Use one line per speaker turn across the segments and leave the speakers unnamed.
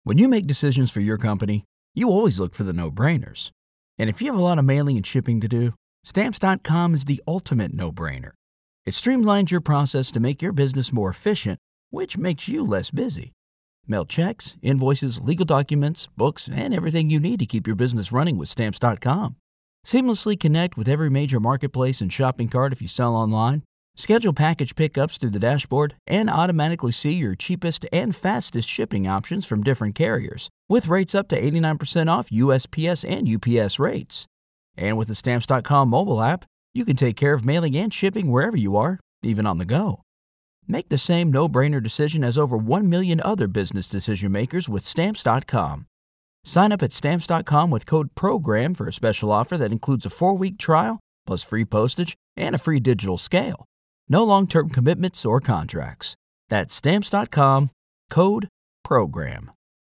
When you make decisions for your company, you always look for the no-brainers. And if you have a lot of mailing and shipping to do, Stamps.com is the ultimate no-brainer. It streamlines your process to make your business more efficient, which makes you less busy. Mail checks, invoices, legal documents, books, and everything you need to keep your business running with Stamps.com. Seamlessly connect with every major marketplace and shopping cart if you sell online. Schedule package pickups through the dashboard and automatically see your cheapest and fastest shipping options from different carriers, with rates up to 89% off USPS and UPS rates. And with the Stamps.com mobile app, you can take care of mailing and shipping wherever you are, even on the go. Make the same no-brainer decision as over 1 million other business decision makers with Stamps.com. Sign up at Stamps.com with code PROGRAM for a special offer that includes a 4-week trial, plus free postage and a free digital scale. No long-term commitments or contracts. That's Stamps.com, code PROGRAM.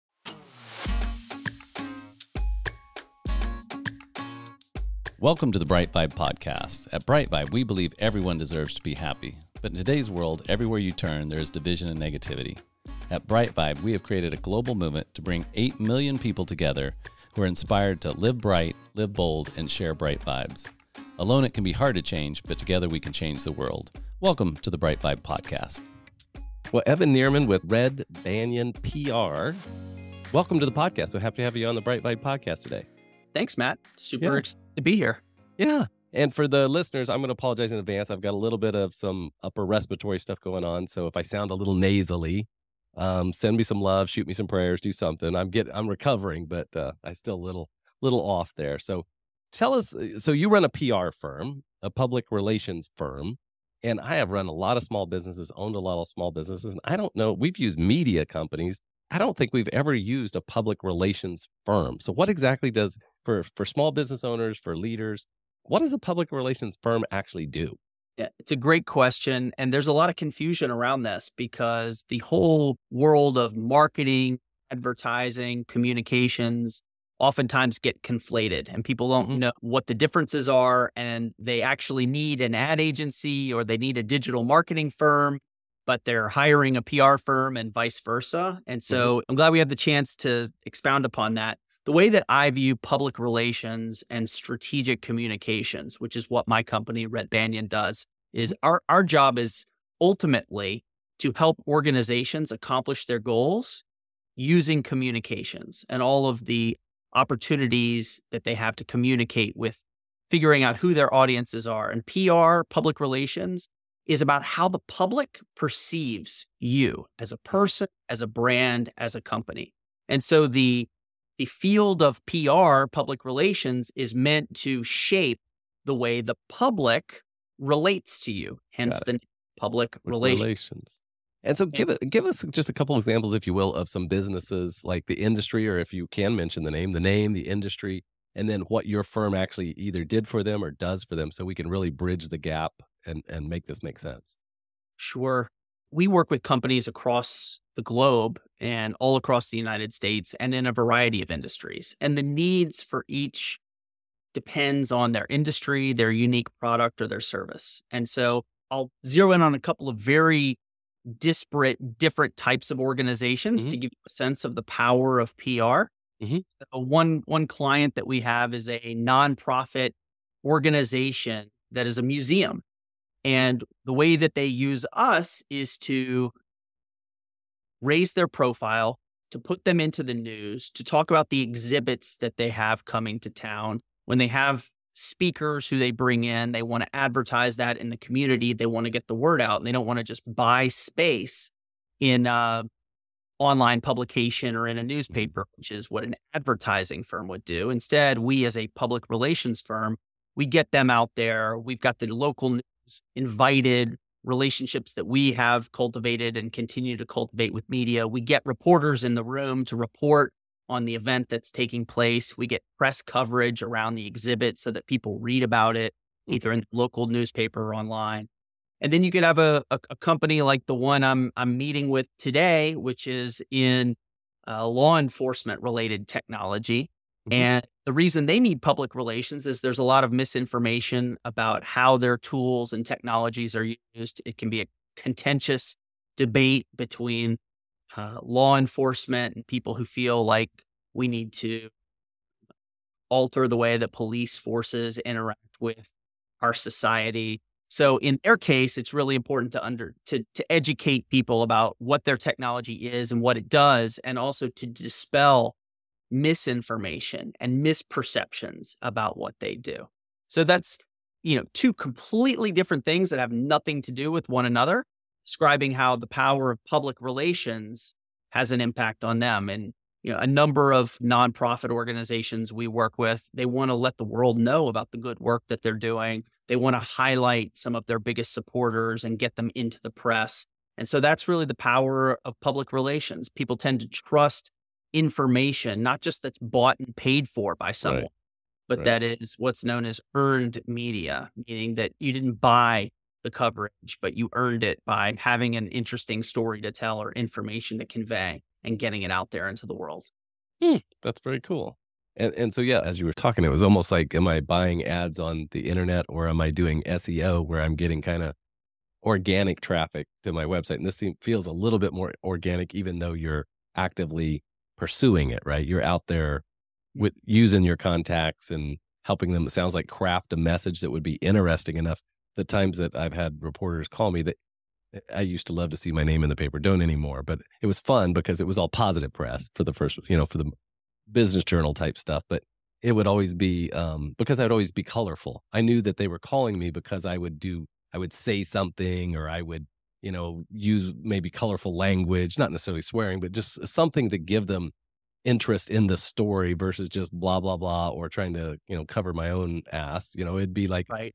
Welcome to the Bright Vibe podcast. At Bright Vibe, we believe everyone deserves to be happy. But in today's world, everywhere you turn, there is division and negativity. At Bright Vibe, we have created a global movement to bring 8 million people together who are inspired to live bright, live bold, and share bright vibes. Alone, it can be hard to change, but together we can change the world. Welcome to the Bright Vibe podcast.
Well, Evan Nierman with Red Banyan PR. Welcome to the podcast. So happy to have you on the Bright Vibe podcast today.
Thanks, Matt. Super excited to be here.
Yeah. And for the listeners, I'm going to apologize in advance. I've got a little bit of some upper respiratory stuff going on. So if I sound a little nasally, send me some love, shoot me some prayers, do something. I'm recovering, but I still a little off there. So tell us, so you run a PR firm, a public relations firm, and I have run a lot of small businesses, owned a lot of small businesses. And I don't know, we've used media companies. I don't think we've ever used a public relations firm. So what exactly does, for small business owners, for leaders, what does a public relations firm actually do?
Yeah, it's a great question. And there's a lot of confusion around this because the whole world of marketing, advertising, communications oftentimes get conflated and people don't know what the differences are. And they actually need an ad agency or they need a digital marketing firm, but they're hiring a PR firm and vice versa. And so I'm glad we have the chance to expound upon that. The way that I view public relations and strategic communications, which is what my company, Red Banyan, does, is our job is ultimately to help organizations accomplish their goals using communications and all of the opportunities that they have to communicate with, figuring out who their audiences are. And PR, public relations, is about how the public perceives you as a person, as a brand, as a company. And so the field of PR, public relations, is meant to shape the way the public relates to you, hence the public relations.
And so give us just a couple examples, if you will, of some businesses like the industry, or if you can mention the name, the industry, and then what your firm actually either did for them or does for them so we can really bridge the gap and make this make sense.
Sure. We work with companies across the globe and all across the United States and in a variety of industries. And the needs for each depends on their industry, their unique product, or their service. And so I'll zero in on a couple of very disparate, different types of organizations to give you a sense of the power of PR. So one client that we have is a nonprofit organization that is a museum. And the way that they use us is to raise their profile, to put them into the news, to talk about the exhibits that they have coming to town. When they have speakers who they bring in, they want to advertise that in the community. They want to get the word out, and they don't want to just buy space in a online publication or in a newspaper, which is what an advertising firm would do. Instead, we as a public relations firm, we get them out there. We've got the local news, invited relationships that we have cultivated and continue to cultivate with media. We get reporters in the room to report on the event that's taking place. We get press coverage around the exhibit so that people read about it, either in the local newspaper or online. And then you could have a company like the one I'm meeting with today, which is in law enforcement related technology. And the reason they need public relations is there's a lot of misinformation about how their tools and technologies are used. It can be a contentious debate between law enforcement and people who feel like we need to alter the way that police forces interact with our society. So in their case, it's really important to educate people about what their technology is and what it does, and also to dispel misinformation and misperceptions about what they do. So that's, two completely different things that have nothing to do with one another, describing how the power of public relations has an impact on them. And, a number of nonprofit organizations we work with, they want to let the world know about the good work that they're doing. They want to highlight some of their biggest supporters and get them into the press. And so that's really the power of public relations. People tend to trust information, not just that's bought and paid for by someone, but that is what's known as earned media, meaning that you didn't buy the coverage, but you earned it by having an interesting story to tell or information to convey and getting it out there into the world.
That's very cool. And so, yeah, as you were talking, it was almost like, am I buying ads on the internet, or am I doing SEO where I'm getting kind of organic traffic to my website? And this feels a little bit more organic, even though you're actively pursuing it, right? You're out there with using your contacts and helping them, it sounds like, craft a message that would be interesting enough. The times that I've had reporters call me, that I used to love to see my name in the paper, don't anymore, but it was fun because it was all positive press for the first, for the business journal type stuff. But it would always be, because I would always be colorful. I knew that they were calling me because I would say something, or I would, use maybe colorful language, not necessarily swearing, but just something to give them interest in the story versus just blah, blah, blah, or trying to, cover my own ass. It'd be like,
Right.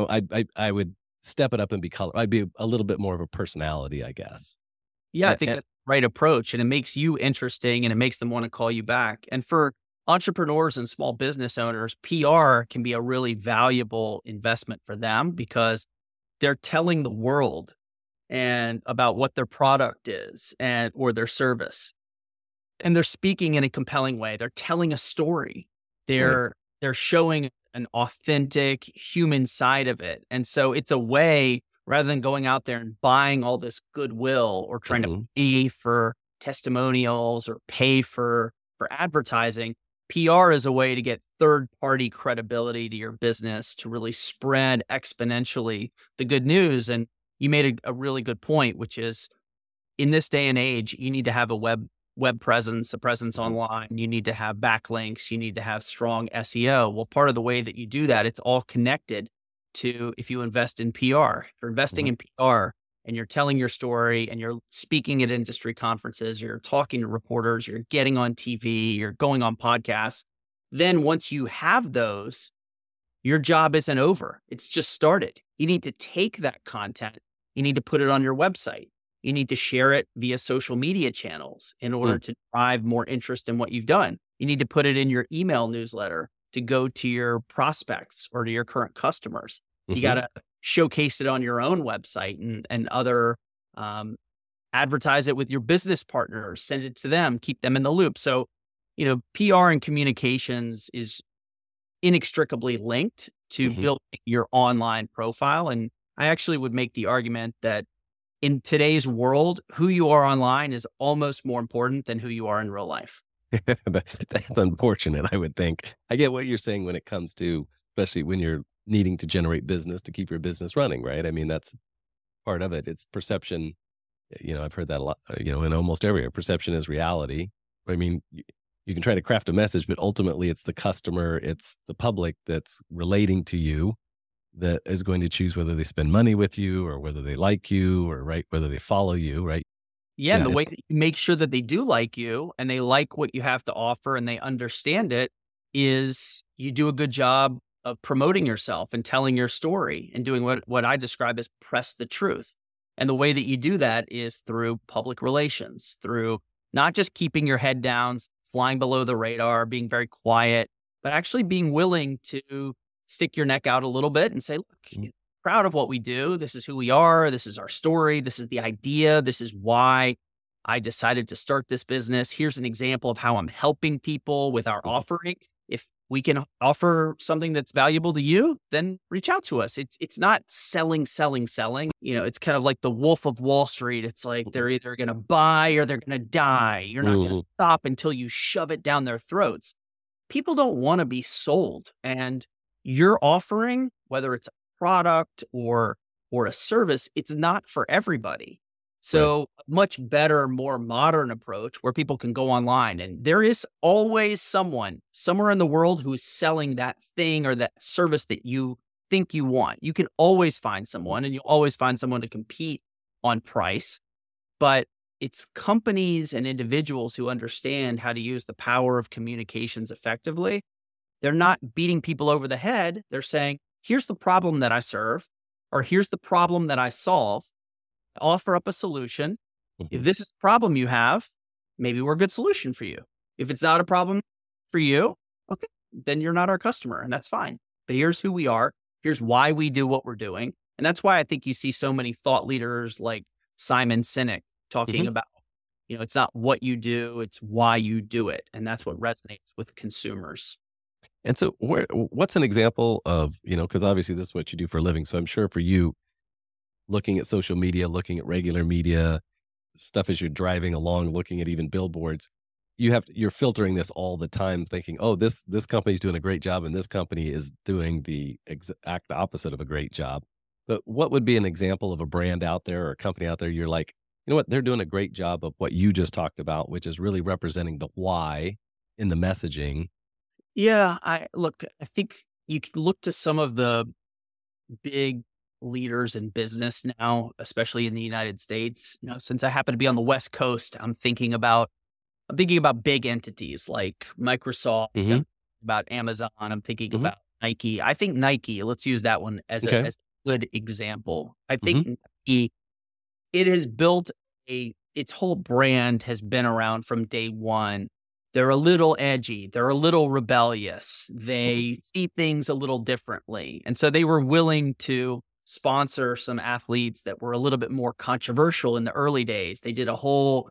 I would step it up and be color. I'd be a little bit more of a personality, I guess.
Yeah, I think that's the right approach, and it makes you interesting and it makes them want to call you back. And for entrepreneurs and small business owners, PR can be a really valuable investment for them because they're telling the world and about what their product is or their service. And they're speaking in a compelling way. They're telling a story. They're showing an authentic human side of it. And so it's a way, rather than going out there and buying all this goodwill or trying to pay for testimonials or pay for advertising, PR is a way to get third-party credibility to your business, to really spread exponentially the good news. And you made a really good point, which is, in this day and age, you need to have a web presence, a presence online. You need to have backlinks. You need to have strong SEO. Well, part of the way that you do that, it's all connected to, if you invest in PR. If you're investing in PR and you're telling your story and you're speaking at industry conferences, you're talking to reporters, you're getting on TV, you're going on podcasts, then once you have those, your job isn't over. It's just started. You need to take that content. You need to put it on your website. You need to share it via social media channels in order to drive more interest in what you've done. You need to put it in your email newsletter to go to your prospects or to your current customers. You got to showcase it on your own website and other, advertise it with your business partners, send it to them, keep them in the loop. So, PR and communications is inextricably linked to building your online profile. And I actually would make the argument that in today's world, who you are online is almost more important than who you are in real life.
That's unfortunate, I would think. I get what you're saying when it comes to, especially when you're needing to generate business to keep your business running, right? I mean, that's part of it. It's perception. I've heard that a lot, in almost every area. Perception is reality. I mean, you can try to craft a message, but ultimately it's the customer, it's the public that's relating to you that is going to choose whether they spend money with you or whether they like you or whether they follow you, right?
Yeah, and the way that you make sure that they do like you and they like what you have to offer and they understand it is you do a good job of promoting yourself and telling your story and doing what I describe as press the truth. And the way that you do that is through public relations, through not just keeping your head down, flying below the radar, being very quiet, but actually being willing to stick your neck out a little bit and say, look, proud of what we do. This is who we are. This is our story. This is the idea. This is why I decided to start this business. Here's an example of how I'm helping people with our offering. If we can offer something that's valuable to you, then reach out to us. It's not selling. It's kind of like the Wolf of Wall Street. It's like they're either going to buy or they're going to die. You're not going to stop until you shove it down their throats. People don't want to be sold. And your offering, whether it's a product or a service, it's not for everybody. So a much better, more modern approach where people can go online, and there is always someone somewhere in the world who is selling that thing or that service that you think you want. You can always find someone, and you'll always find someone to compete on price. But it's companies and individuals who understand how to use the power of communications effectively. They're not beating people over the head. They're saying, here's the problem that I serve, or here's the problem that I solve. Offer up a solution. If this is a problem you have, maybe we're a good solution for you. If it's not a problem for you, okay, then you're not our customer, and that's fine. But here's who we are. Here's why we do what we're doing. And that's why I think you see so many thought leaders like Simon Sinek talking about, it's not what you do, it's why you do it. And that's what resonates with consumers.
And so what's an example of, because obviously this is what you do for a living. So I'm sure for you, looking at social media, looking at regular media stuff as you're driving along, looking at even billboards, you're filtering this all the time, thinking, oh, this company's doing a great job and this company is doing the exact opposite of a great job. But what would be an example of a brand out there or a company out there you're like, you know what, they're doing a great job of what you just talked about, which is really representing the why in the messaging?
Yeah, I think you could look to some of the big leaders in business now, especially in the United States. Since I happen to be on the West Coast, I'm thinking about big entities like Microsoft, about Amazon. I'm thinking about Nike. I think Nike, let's use that one as a good example. I think Nike, it has built its whole brand has been around from day one. They're a little edgy. They're a little rebellious. They see things a little differently. And so they were willing to sponsor some athletes that were a little bit more controversial in the early days. They did a whole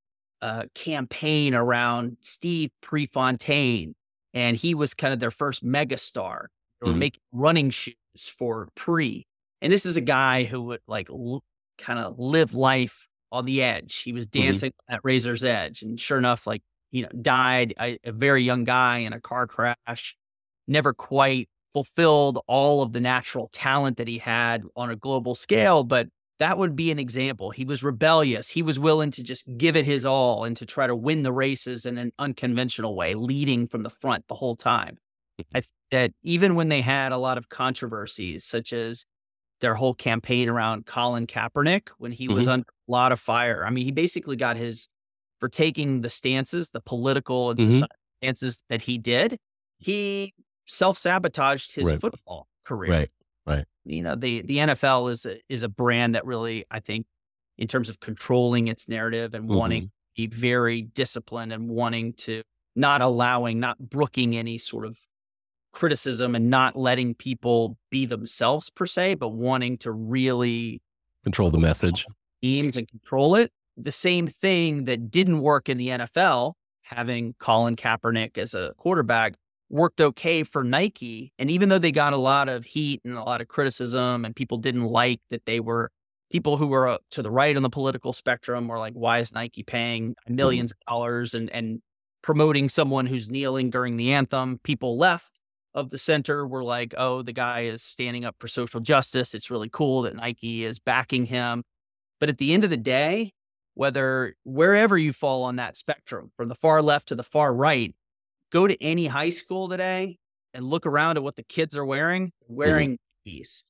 campaign around Steve Prefontaine, and he was kind of their first megastar. They were making running shoes for Pre. And this is a guy who would kind of live life on the edge. He was dancing at razor's edge, and sure enough, died a very young guy in a car crash, never quite fulfilled all of the natural talent that he had on a global scale. But that would be an example. He was rebellious. He was willing to just give it his all and to try to win the races in an unconventional way, leading from the front the whole time. I think that even when they had a lot of controversies, such as their whole campaign around Colin Kaepernick, when he was under a lot of fire, I mean, he basically got for taking the stances, the political and societal stances that he did, he self-sabotaged his football career.
Right.
The NFL is a brand that really, I think, in terms of controlling its narrative and wanting to be very disciplined and wanting to not brooking any sort of criticism and not letting people be themselves per se, but wanting to really
control the message,
teams and control it. The same thing that didn't work in the NFL, having Colin Kaepernick as a quarterback, worked okay for Nike. And even though they got a lot of heat and a lot of criticism and people didn't like that, they were people who were to the right on the political spectrum were like, why is Nike paying millions of dollars and promoting someone who's kneeling during the anthem? People left of the center were like, oh, the guy is standing up for social justice. It's really cool that Nike is backing him. But at the end of the day, wherever you fall on that spectrum, from the far left to the far right, go to any high school today and look around at what the kids are wearing Nikes.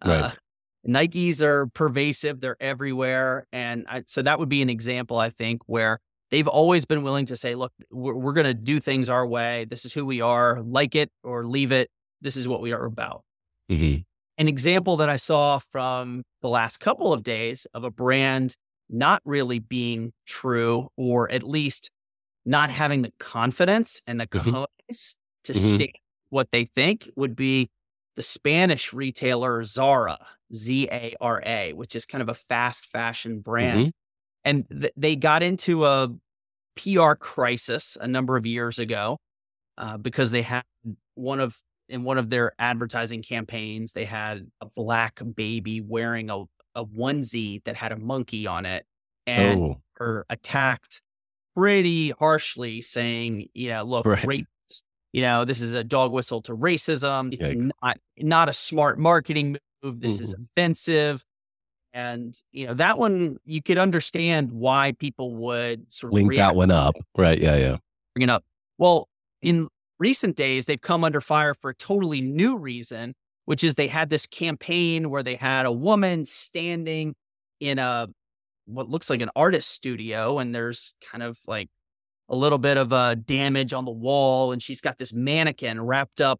Nikes are pervasive. They're everywhere. And so that would be an example, I think, where they've always been willing to say, look, we're going to do things our way. This is who we are. Like it or leave it. This is what we are about. An example that I saw from the last couple of days of a brand not really being true, or at least not having the confidence and the cojones to state what they think, would be the Spanish retailer Zara, Zara, which is kind of a fast fashion brand. And they got into a PR crisis a number of years ago. because they had in one of their advertising campaigns, they had a black baby wearing a onesie that had a monkey on it, and
Oh,
were attacked pretty harshly, saying, look,
right.
rape, this is a dog whistle to racism. It's
Yikes.
not a smart marketing move. This is offensive. And, that one, you could understand why people would sort of
Link that
react,
one up. Right. Yeah. Yeah.
bring it up. Well, in recent days, they've come under fire for a totally new reason, which is they had this campaign where they had a woman standing in what looks like an artist studio, and there's kind of like a little bit of damage on the wall, and she's got this mannequin wrapped up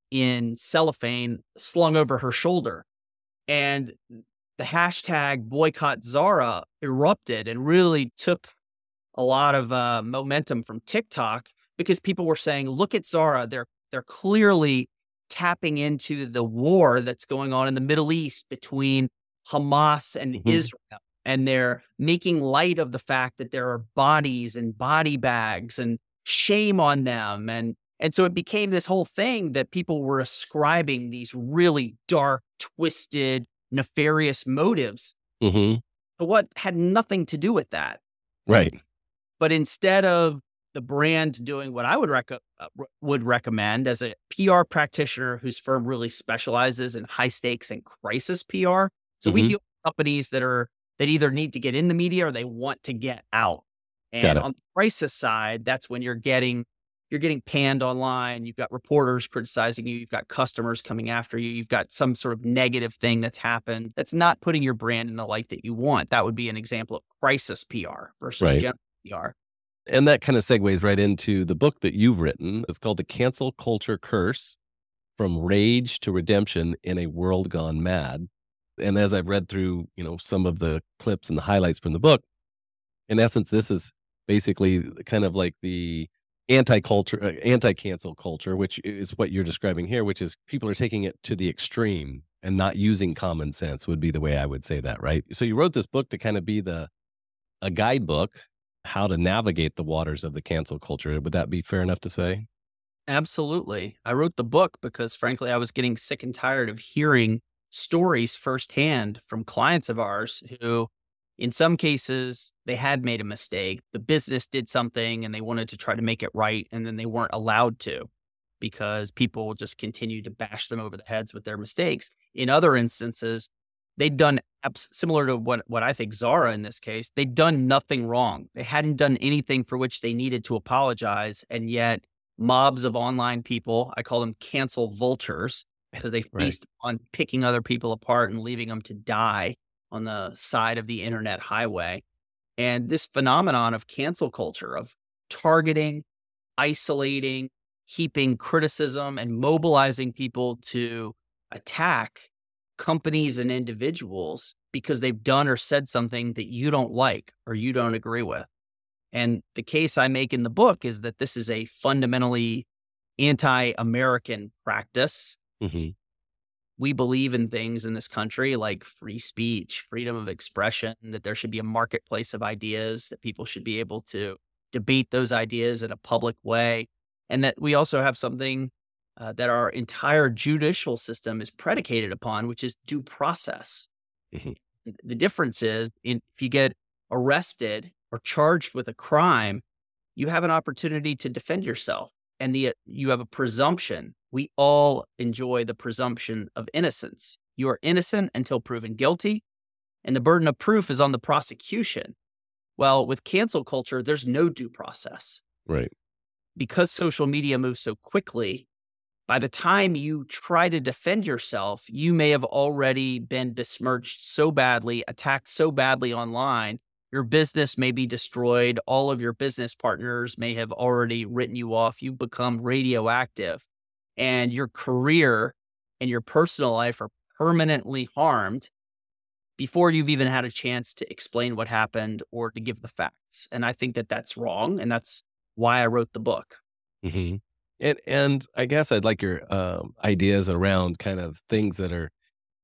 in cellophane slung over her shoulder. And the hashtag boycott Zara erupted and really took a lot of momentum from TikTok, because people were saying, look at Zara. They're clearly tapping into the war that's going on in the Middle East between Hamas and Israel. And they're making light of the fact that there are bodies and body bags, and shame on them. And so it became this whole thing that people were ascribing these really dark, twisted, nefarious motives
Mm-hmm.
to what had nothing to do with that.
Right.
But instead of the brand doing what I would recommend as a PR practitioner whose firm really specializes in high stakes and crisis PR. So we deal with companies that either need to get in the media or they want to get out. And on the crisis side, that's when you're getting panned online. You've got reporters criticizing you. You've got customers coming after you. You've got some sort of negative thing that's happened that's not putting your brand in the light that you want. That would be an example of crisis PR versus general PR.
And that kind of segues right into the book that you've written. It's called The Cancel Culture Curse: From Rage to Redemption in a World Gone Mad. And as I've read through, some of the clips and the highlights from the book, in essence, this is basically kind of like the anti-cancel culture, which is what you're describing here, which is people are taking it to the extreme and not using common sense, would be the way I would say that, right? So you wrote this book to kind of be a guidebook, how to navigate the waters of the cancel culture. Would that be fair enough to say?
Absolutely. I wrote the book because, frankly, I was getting sick and tired of hearing stories firsthand from clients of ours who, in some cases, they had made a mistake. The business did something and they wanted to try to make it right, and then they weren't allowed to because people just continued to bash them over the heads with their mistakes. In other instances, they'd done similar to what I think Zara in this case, they'd done nothing wrong. They hadn't done anything for which they needed to apologize. And yet mobs of online people, I call them cancel vultures, because they feast on picking other people apart and leaving them to die on the side of the internet highway. And this phenomenon of cancel culture, of targeting, isolating, heaping criticism, and mobilizing people to attack companies and individuals because they've done or said something that you don't like or you don't agree with. And the case I make in the book is that this is a fundamentally anti-American practice.
Mm-hmm.
We believe in things in this country like free speech, freedom of expression, that there should be a marketplace of ideas, that people should be able to debate those ideas in a public way, and that we also have something that our entire judicial system is predicated upon, which is due process. Mm-hmm. The difference is if you get arrested or charged with a crime, you have an opportunity to defend yourself, and you have a presumption. We all enjoy the presumption of innocence. You are innocent until proven guilty, and the burden of proof is on the prosecution. Well, with cancel culture, there's no due process.
Right.
Because social media moves so quickly, by the time you try to defend yourself, you may have already been besmirched so badly, attacked so badly online. Your business may be destroyed. All of your business partners may have already written you off. You've become radioactive, and your career and your personal life are permanently harmed before you've even had a chance to explain what happened or to give the facts. And I think that that's wrong. And that's why I wrote the book.
Mm-hmm. And I guess I'd like your ideas around kind of things that are,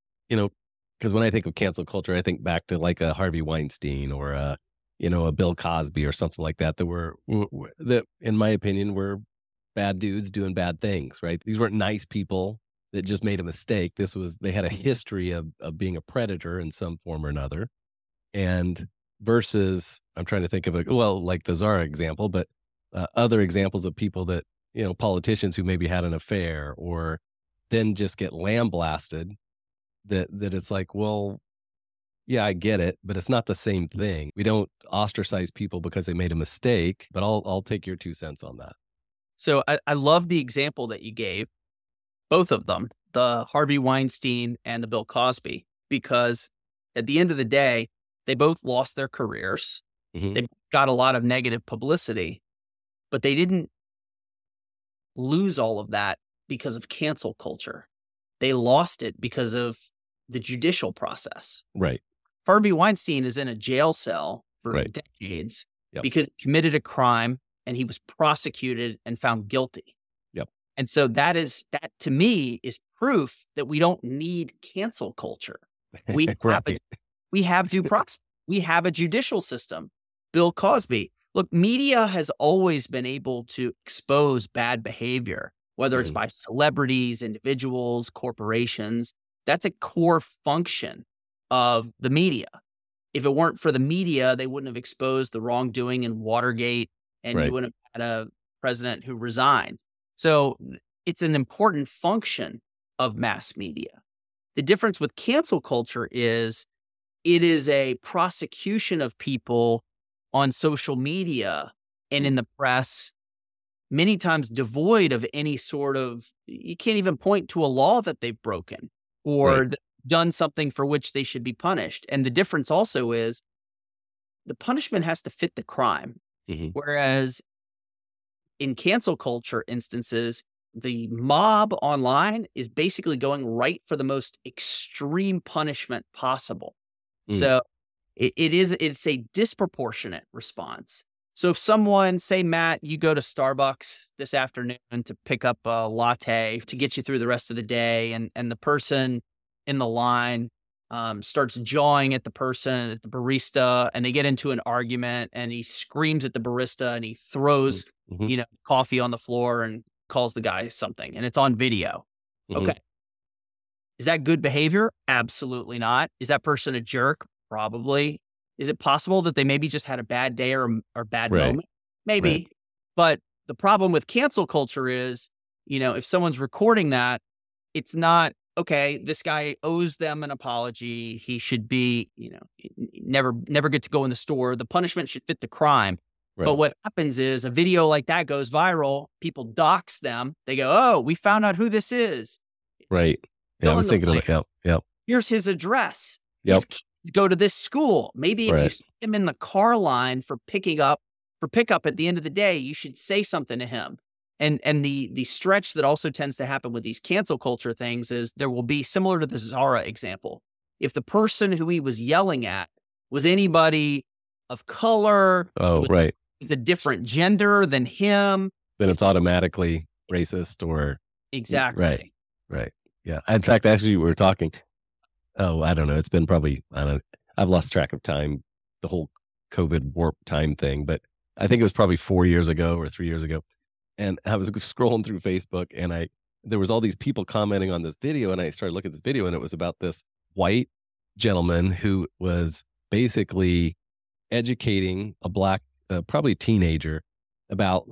because when I think of cancel culture, I think back to like a Harvey Weinstein or a Bill Cosby or something like that, that in my opinion, were bad dudes doing bad things, right? These weren't nice people that just made a mistake. They had a history of being a predator in some form or another. And versus, I'm trying to think of like the Zara example, but other examples of people that, politicians who maybe had an affair or then just get lambasted, that it's like, well, yeah, I get it, but it's not the same thing. We don't ostracize people because they made a mistake, but I'll take your 2 cents on that.
So I love the example that you gave, both of them, the Harvey Weinstein and the Bill Cosby, because at the end of the day, they both lost their careers.
Mhm.
They got a lot of negative publicity, but they didn't lose all of that because of cancel culture. They lost it because of the judicial process.
Right.
Harvey Weinstein is in a jail cell for
Right.
decades
Yep.
because he committed a crime and he was prosecuted and found guilty.
Yep.
And so that to me is proof that we don't need cancel culture. We
Right.
we have due process. We have a judicial system. Bill Cosby. Look, media has always been able to expose bad behavior, whether it's
Mhm.
by celebrities, individuals, corporations. That's a core function of the media. If it weren't for the media, they wouldn't have exposed the wrongdoing in Watergate, and
Right.
you wouldn't have had a president who resigned. So it's an important function of mass media. The difference with cancel culture is it is a prosecution of people on social media and in the press, many times devoid of any sort of, you can't even point to a law that they've broken or
Right.
done something for which they should be punished. And the difference also is the punishment has to fit the crime.
Mhm.
Whereas in cancel culture instances, the mob online is basically going right for the most extreme punishment possible.
Mm.
So it's a disproportionate response. So if someone, say, Matt, you go to Starbucks this afternoon to pick up a latte to get you through the rest of the day, and the person in the line starts jawing at the person, at the barista, and they get into an argument, and he screams at the barista and he throws,
Mhm.
coffee on the floor and calls the guy something, and it's on video.
Mhm.
Okay. Is that good behavior? Absolutely not. Is that person a jerk? Probably. Is it possible that they maybe just had a bad day or bad
Right.
moment? Maybe.
Right.
But the problem with cancel culture is, if someone's recording that, it's not, okay, this guy owes them an apology. He should be, never get to go in the store. The punishment should fit the crime.
Right.
But what happens is a video like that goes viral. People dox them. They go, oh, we found out who this is.
Right. Yeah, I was thinking of it. Yep.
Here's his address.
Yep.
His kids go to this school. Maybe if you
Right.
see him in the car line for pickup at the end of the day, you should say something to him. And the stretch that also tends to happen with these cancel culture things is there will be, similar to the Zara example, if the person who he was yelling at was anybody of color,
Oh, right.
with a different gender than him.
Then it's automatically racist or
Exactly.
right. Yeah. In fact, actually, we were talking. Oh, I don't know. It's been probably, I've lost track of time, the whole COVID warp time thing, but I think it was probably 4 years ago or 3 years ago. And I was scrolling through Facebook and there was all these people commenting on this video. And I started looking at this video and it was about this white gentleman who was basically educating a black, probably teenager about,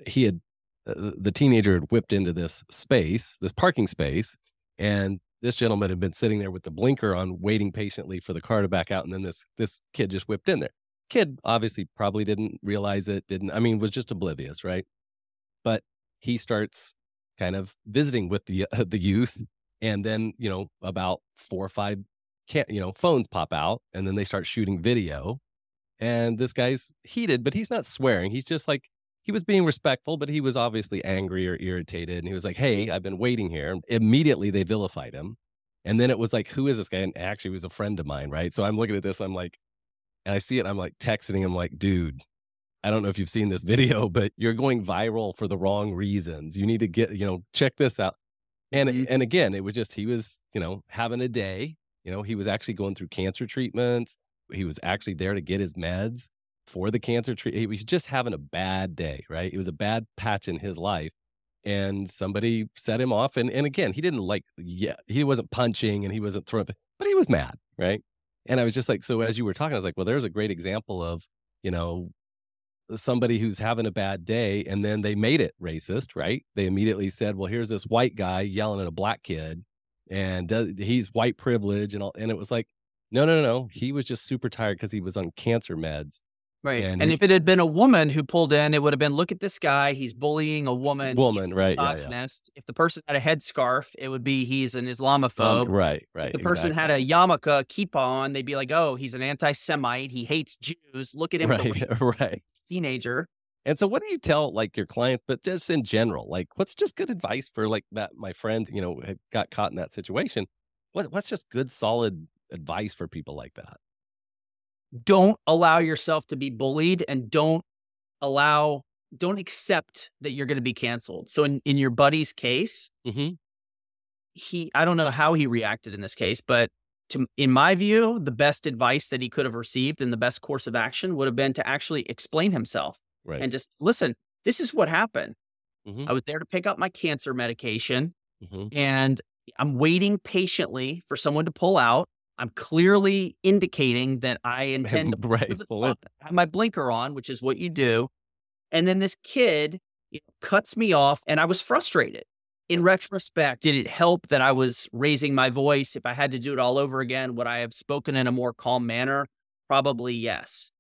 the teenager had whipped into this parking space, and this gentleman had been sitting there with the blinker on, waiting patiently for the car to back out. And then this kid just whipped in there. Kid obviously probably didn't realize it, was just oblivious, right? But he starts kind of visiting with the youth. And then, about 4 or 5, phones pop out, and then they start shooting video. And this guy's heated, but he's not swearing. He's just like, he was being respectful, but he was obviously angry or irritated. And he was like, hey, I've been waiting here. And immediately they vilified him. And then it was like, who is this guy? And actually, it was a friend of mine, right? So I'm looking at this, I'm like, and I see it, I'm like texting him like, dude, I don't know if you've seen this video, but you're going viral for the wrong reasons. You need to get, check this out. And again, it was just, he was, having a day. He was actually going through cancer treatments. He was actually there to get his meds for the cancer treatment. He was just having a bad day, right? It was a bad patch in his life. and somebody set him off. And again, he didn't he wasn't punching and he wasn't throwing, but he was mad, right? And I was just like, so as you were talking, I was like, well, there's a great example of, you know, somebody who's having a bad day, and then they made it racist, right? They immediately said, well, here's this white guy yelling at a black kid, and he's white privilege and all. And it was like, no. He was just super tired because he was on cancer meds.
Right.
And
if it had been a woman who pulled in, it would have been, look at this guy. He's bullying a woman. He's a
right. Yeah.
misogynist. If the person had a headscarf, it would be, he's an Islamophobe.
Right.
If the person had a yarmulke, kippah on, they'd be like, oh, he's an anti-Semite. He hates Jews. Look at him.
Right.
Teenager.
And so what do you tell like your clients, but just in general, like what's just good advice for like that, my friend, you know, had got caught in that situation. What's just good, solid advice for people like that?
Don't allow yourself to be bullied, and don't accept that you're going to be canceled. So in your buddy's case, I don't know how he reacted in this case, but in my view, the best advice that he could have received and the best course of action would have been to actually explain himself and just listen, this is what happened. I was there to pick up my cancer medication, and I'm waiting patiently for someone to pull out. I'm clearly indicating that I intend to have my blinker on, which is what you do. And then this kid cuts me off, and I was frustrated. In retrospect, did it help that I was raising my voice? If I had to do it all over again, would I have spoken in a more calm manner? Probably yes.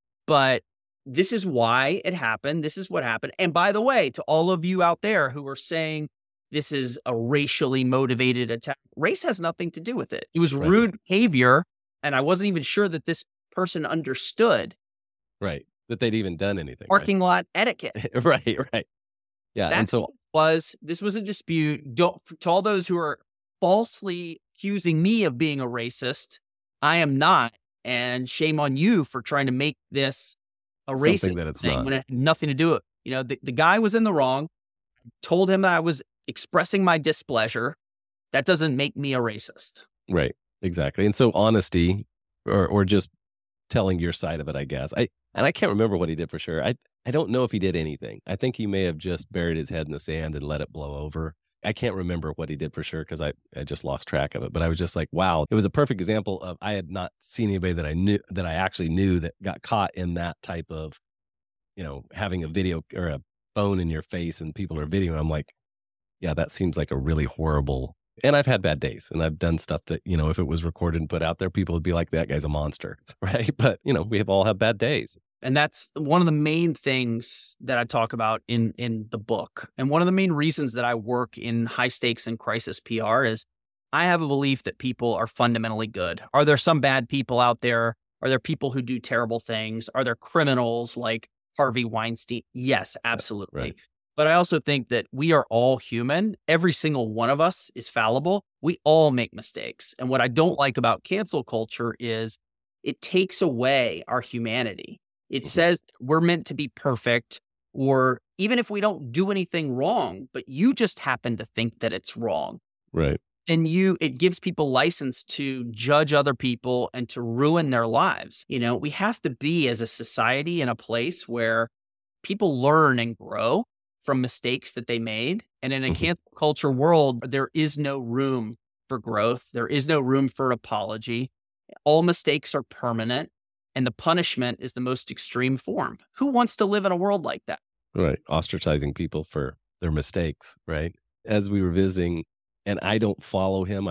But this is why it happened. This is what happened. And by the way, to all of you out there who are saying this is a racially motivated attack, race has nothing to do with it. It was rude behavior, and I wasn't even sure that this person understood.
Right. That they'd even done anything.
Parking lot etiquette.
Right. Yeah.
And so this was a dispute. To all those who are falsely accusing me of being a racist, I am not. And shame on you for trying to make this a racist thing when it had nothing to do with it. The guy was in the wrong. Told him that I was expressing my displeasure. That doesn't make me a racist.
Right. Exactly. And so honesty or just telling your side of it, I guess. I can't remember what he did for sure. I don't know if he did anything. I think he may have just buried his head in the sand and let it blow over. I can't remember what he did for sure because I just lost track of it. But I was just like, wow, it was a perfect example of I had not seen anybody that I actually knew that got caught in that type of, having a video or a phone in your face and people are videoing. I'm like, yeah, that seems like a really horrible. And I've had bad days, and I've done stuff that, if it was recorded and put out there, people would be like, that guy's a monster, right? But, we have all had bad days.
And that's one of the main things that I talk about in the book. And one of the main reasons that I work in high stakes and crisis PR is I have a belief that people are fundamentally good. Are there some bad people out there? Are there people who do terrible things? Are there criminals like Harvey Weinstein? Yes, absolutely. Right. But I also think that we are all human. Every single one of us is fallible. We all make mistakes. And what I don't like about cancel culture is it takes away our humanity. It says we're meant to be perfect, or even if we don't do anything wrong, but you just happen to think that it's wrong.
Right.
And it gives people license to judge other people and to ruin their lives. We have to be, as a society, in a place where people learn and grow from mistakes that they made. And in a cancel culture world, there is no room for growth. There is no room for apology. All mistakes are permanent, and the punishment is the most extreme form. Who wants to live in a world like that?
Right. Ostracizing people for their mistakes, right? As we were visiting, and I don't follow him.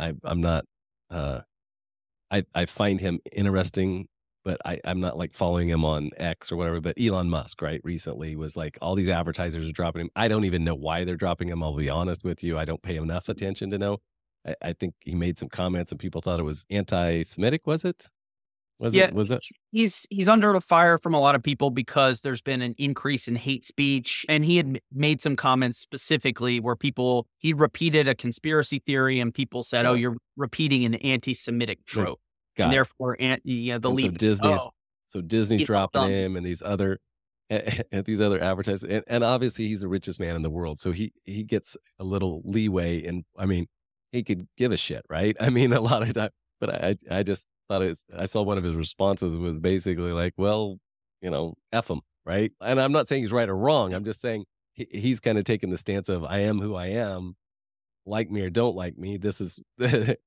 I find him interesting, but I'm not like following him on X or whatever. But Elon Musk, right, recently was like, all these advertisers are dropping him. I don't even know why they're dropping him. I'll be honest with you. I don't pay enough attention to know. I think he made some comments and people thought it was anti-Semitic, was it? Was it?
He's under the fire from a lot of people because there's been an increase in hate speech. And he had made some comments specifically where he repeated a conspiracy theory and people said, oh, you're repeating an anti-Semitic trope. And therefore, the lead.
So Disney's dropping him and these other advertisers. And obviously he's the richest man in the world. So he gets a little leeway. And I mean, he could give a shit, right? I mean, a lot of time, but I just thought I saw one of his responses was basically like, well, F him, right? And I'm not saying he's right or wrong. I'm just saying he's kind of taken the stance of I am who I am, like me or don't like me. This is, what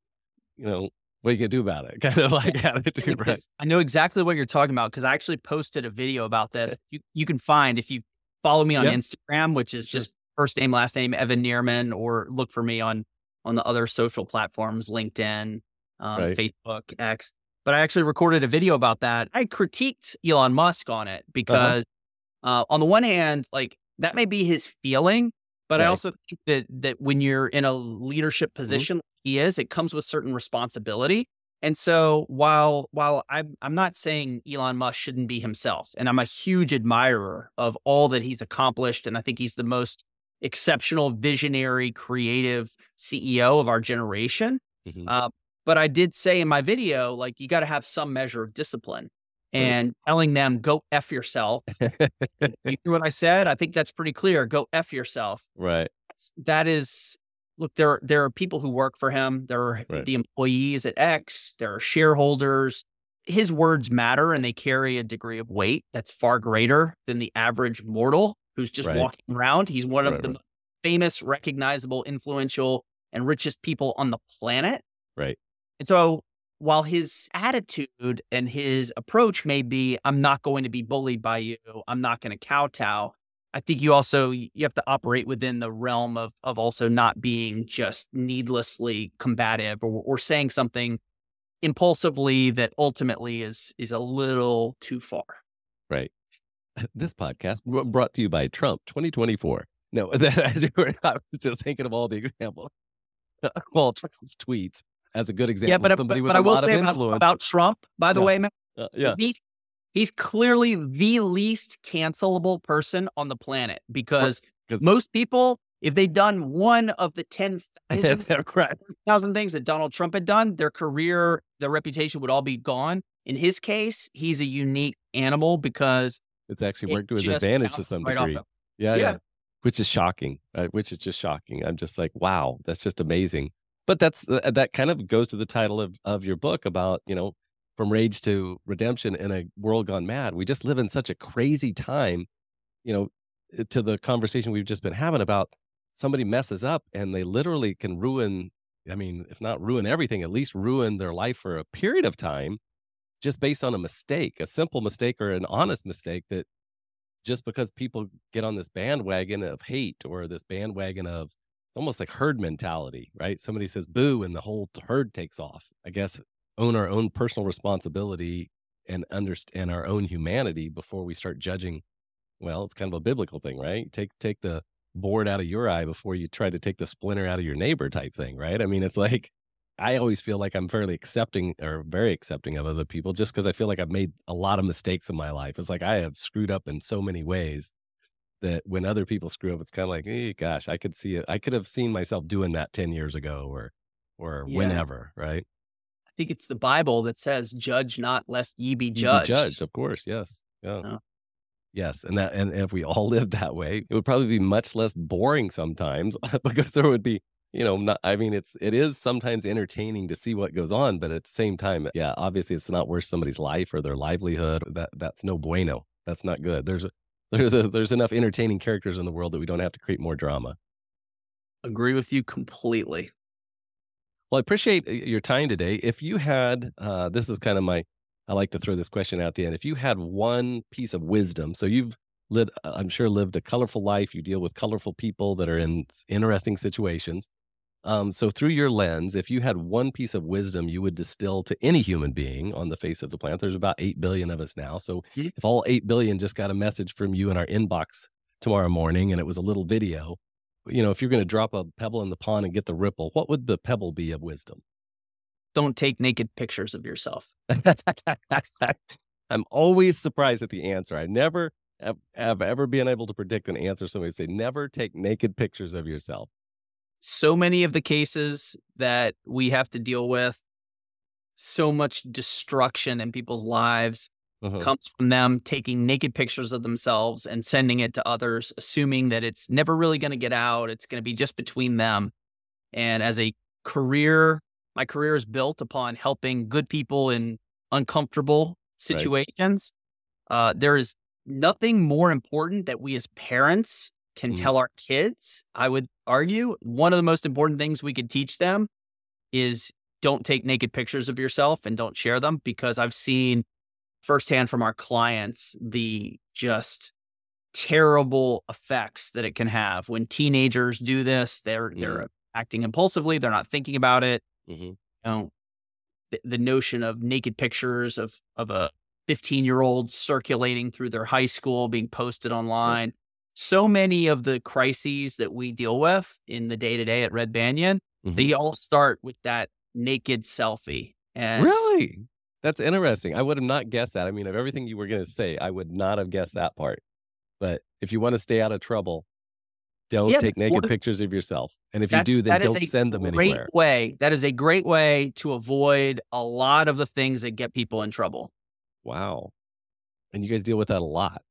you can do about it. Kind of like attitude, right?
I know exactly what you're talking about because I actually posted a video about this. You can find if you follow me on Instagram, which is just first name, last name, Evan Neerman, or look for me on the other social platforms, LinkedIn, Facebook, X. But I actually recorded a video about that. I critiqued Elon Musk on it because on the one hand, like that may be his feeling, but I also think that when you're in a leadership position like he is, it comes with certain responsibility. And so while I'm not saying Elon Musk shouldn't be himself, and I'm a huge admirer of all that he's accomplished, and I think he's the most exceptional, visionary, creative CEO of our generation. But I did say in my video, like, you got to have some measure of discipline and telling them, go F yourself. You hear what I said? I think that's pretty clear. Go F yourself.
Right.
That is, look, there are people who work for him. There are the employees at X. There are shareholders. His words matter and they carry a degree of weight that's far greater than the average mortal who's just walking around. He's one of the famous, recognizable, influential, and richest people on the planet.
Right.
And so while his attitude and his approach may be, I'm not going to be bullied by you, I'm not going to kowtow, I think you have to operate within the realm of also not being just needlessly combative or saying something impulsively that ultimately is a little too far.
Right. This podcast brought to you by Trump 2024. No, I was just thinking of all the examples. Well, Trump's tweets as a good example.
Yeah, but I will say about Trump, by the way, man. He's clearly the least cancelable person on the planet because most people, if they'd done one of the 10,000 things that Donald Trump had done, their career, their reputation would all be gone. In his case, he's a unique animal because
it's actually worked to his advantage to some degree. Yeah. Which is shocking, right? Which is just shocking. I'm just like, wow, that's just amazing. But that kind of goes to the title of your book about, from rage to redemption in a world gone mad. We just live in such a crazy time, to the conversation we've just been having about somebody messes up and they literally can ruin, if not ruin everything, at least ruin their life for a period of time just based on a mistake, a simple mistake or an honest mistake that just because people get on this bandwagon of hate or this bandwagon of almost like herd mentality, right? Somebody says boo and the whole herd takes off. I guess own our own personal responsibility and understand our own humanity before we start judging. Well, it's kind of a biblical thing, right? Take the board out of your eye before you try to take the splinter out of your neighbor type thing, right? It's like, I always feel like I'm fairly accepting or very accepting of other people just because I feel like I've made a lot of mistakes in my life. It's like I have screwed up in so many ways that when other people screw up, it's kind of like, hey, gosh, I could see it. I could have seen myself doing that 10 years ago or whenever, right?
I think it's the Bible that says, judge not lest ye be judged.
Judged, of course. Yes. Yeah. Oh. Yes. And if we all lived that way, it would probably be much less boring sometimes because there would be, it is sometimes entertaining to see what goes on, but at the same time, obviously it's not worth somebody's life or their livelihood. That's no bueno. That's not good. There's enough entertaining characters in the world that we don't have to create more drama.
Agree with you completely.
Well, I appreciate your time today. If you had, this is kind of I like to throw this question out at the end. If you had one piece of wisdom, so you've lived a colorful life. You deal with colorful people that are in interesting situations. So through your lens, if you had one piece of wisdom you would distill to any human being on the face of the planet, there's about 8 billion of us now. So if all 8 billion just got a message from you in our inbox tomorrow morning and it was a little video, if you're going to drop a pebble in the pond and get the ripple, what would the pebble be of wisdom?
Don't take naked pictures of yourself.
I'm always surprised at the answer. I never have ever been able to predict an answer. Somebody say, never take naked pictures of yourself.
So many of the cases that we have to deal with, so much destruction in people's lives comes from them taking naked pictures of themselves and sending it to others, assuming that it's never really going to get out. It's going to be just between them. And as a career, my career is built upon helping good people in uncomfortable situations. There is nothing more important that we as parents can
Mhm.
tell our kids, I would argue, one of the most important things we could teach them is don't take naked pictures of yourself and don't share them, because I've seen firsthand from our clients the just terrible effects that it can have when teenagers do this. They're acting impulsively. They're not thinking about it.
Mhm.
You know, the notion of naked pictures of a 15-year-old circulating through their high school, being posted online. So many of the crises that we deal with in the day-to-day at Red Banyan,
Mhm.
they all start with that naked selfie. And
Really? That's interesting. I would have not guessed that. I mean, of everything you were going to say, I would not have guessed that part. But if you want to stay out of trouble, don't
yeah,
take
one
naked
of-
pictures of yourself. And if you do, then
that is
don't
a
send them
great
anywhere.
way. That is a great way to avoid a lot of the things that get people in trouble.
Wow. And you guys deal with that a lot.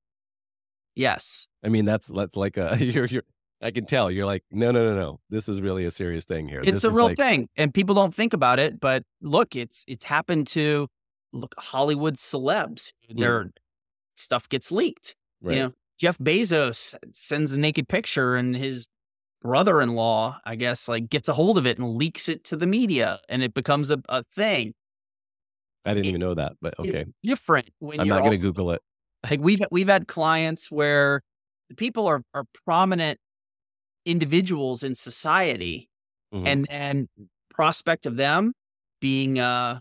Yes.
I mean, that's like a you're I can tell you're like, no. This is really a serious thing here.
It's
This
a
is
real
like,
thing, and people don't think about it. But look, it's happened to Hollywood celebs. Their stuff gets leaked.
right.
You know, Jeff Bezos sends a naked picture, and his brother-in-law, I guess, like gets a hold of it and leaks it to the media, and it becomes a thing.
I didn't
it-
even know that, but okay.
It's different when
I'm
you're
not going to
also-
Google it.
Like we've had clients where the people are prominent individuals in society,
Mhm.
and prospect of them being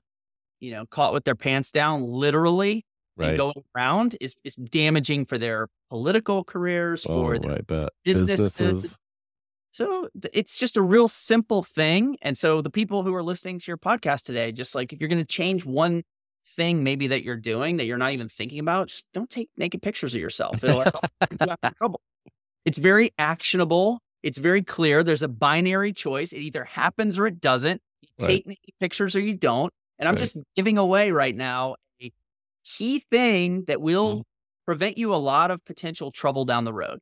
caught with their pants down literally and
Right.
going around is damaging for their political careers,
Oh,
for their
right. But
businesses.
businesses.
So it's just a real simple thing. And so the people who are listening to your podcast today, just like if you're going to change one thing maybe that you're doing that you're not even thinking about, just don't take naked pictures of yourself. It'll help you out of trouble. It's very actionable. It's very clear. There's a binary choice. It either happens or it doesn't. You
Right.
take naked pictures or you don't. And I'm
Right.
just giving away right now a key thing that will prevent you a lot of potential trouble down the road.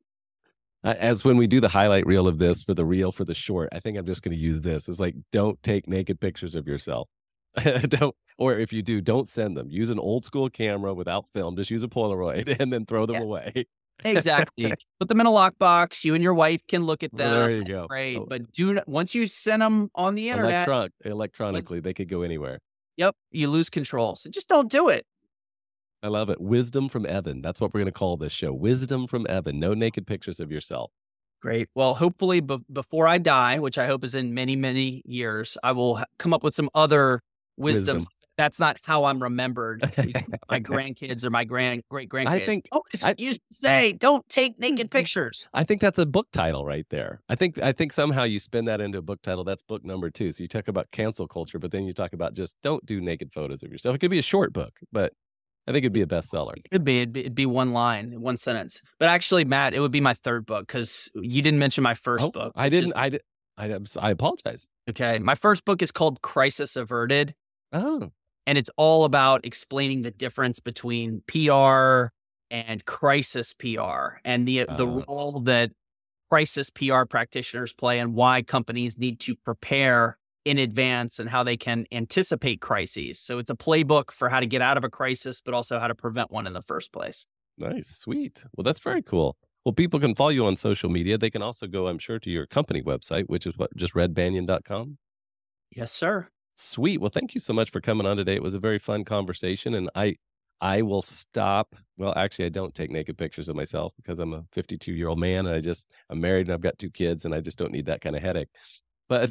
As when we do the highlight reel of this for the reel for the short, I think I'm just going to use this. It's like, don't take naked pictures of yourself. Don't, or if you do, don't send them. Use an old school camera without film. Just use a Polaroid and then throw them
Yeah.
away.
Exactly. Put them in a lockbox. You and your wife can look at
Well,
them.
there you go.
Great.
Oh.
But do not, once you send them on the internet,
Electronically, they could go anywhere.
yep, you lose control. So just don't do it.
I love it. Wisdom from Evan. That's what we're going to call this show. Wisdom from Evan. No naked pictures of yourself.
Great. Well, hopefully before I die, which I hope is in many, many years, I will come up with some other wisdom. That's not how I'm remembered. My grandkids or my great grandkids.
I think-
you say don't take naked pictures.
I think that's a book title right there. I think somehow you spin that into a book title. That's book number 2. So you talk about cancel culture, but then you talk about just don't do naked photos of yourself. It could be a short book, but I think it'd be a bestseller.
It could be. It'd be one line, one sentence. But actually, Matt, it would be my third book because you didn't mention my first book.
I
which
didn't.
is-
I apologize.
Okay. My first book is called Crisis Averted.
Oh,
And it's all about explaining the difference between PR and crisis PR and the role that crisis PR practitioners play and why companies need to prepare in advance and how they can anticipate crises. So it's a playbook for how to get out of a crisis, but also how to prevent one in the first place.
nice, sweet. Well, that's very cool. Well, people can follow you on social media. They can also go, I'm sure, to your company website, which is just redbanyan.com.
Yes, sir.
Sweet. Well, thank you so much for coming on today. It was a very fun conversation, and I will stop. Well, actually, I don't take naked pictures of myself because I'm a 52-year-old man, and I'm married and I've got 2 kids, and I just don't need that kind of headache. But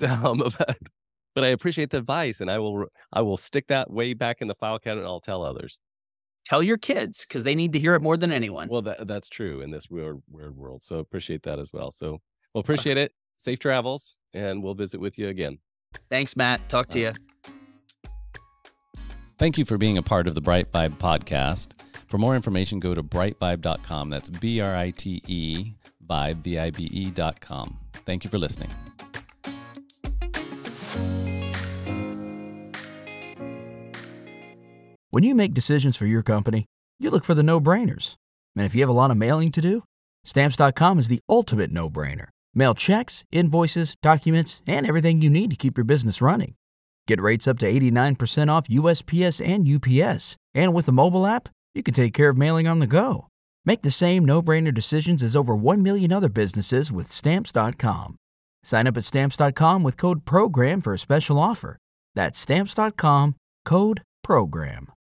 but I appreciate the advice, and I will stick that way back in the file cabinet, and I'll tell others.
Tell your kids because they need to hear it more than anyone.
Well, that's true in this weird world. So appreciate that as well. So we'll appreciate it. Safe travels, and we'll visit with you again.
Thanks, Matt. Talk to you.
Thank you for being a part of the Bright Vibe podcast. For more information, go to brightvibe.com. That's BRITE Vibe, VIBE.com. Thank you for listening.
When you make decisions for your company, you look for the no-brainers. And if you have a lot of mailing to do, Stamps.com is the ultimate no-brainer. Mail checks, invoices, documents, and everything you need to keep your business running. Get rates up to 89% off USPS and UPS. And with the mobile app, you can take care of mailing on the go. Make the same no-brainer decisions as over 1 million other businesses with Stamps.com. Sign up at Stamps.com with code PROGRAM for a special offer. That's Stamps.com, code PROGRAM.